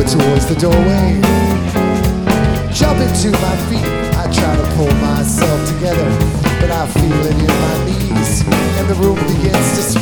towards the doorway. Jumping to my feet, I try to pull myself together, but I feel it in my knees, and the room begins to